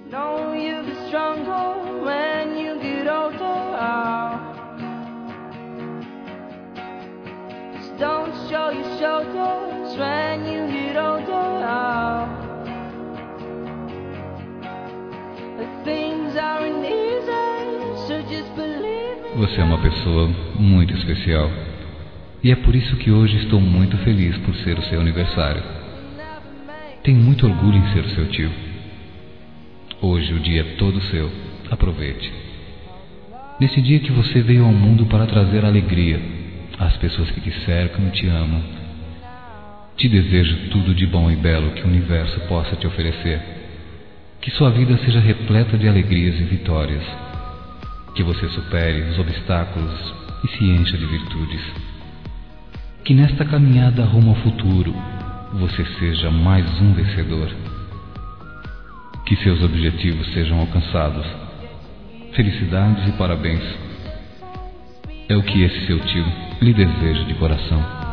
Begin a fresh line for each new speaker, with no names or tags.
Know you get stronger when you get older. Just don't show your shoulders when you get older. But things aren't easy, so just believe me.
Você é uma pessoa muito especial. E é por isso que hoje estou muito feliz por ser o seu aniversário. Tenho muito orgulho em ser o seu tio. Hoje o dia é todo seu. Aproveite. Nesse dia que você veio ao mundo para trazer alegria às pessoas que te cercam e te amam. Te desejo tudo de bom e belo que o universo possa te oferecer. Que sua vida seja repleta de alegrias e vitórias. Que você supere os obstáculos e se encha de virtudes. Que nesta caminhada rumo ao futuro você seja mais um vencedor. Que seus objetivos sejam alcançados. Felicidades e parabéns. É o que esse seu tio lhe deseja de coração.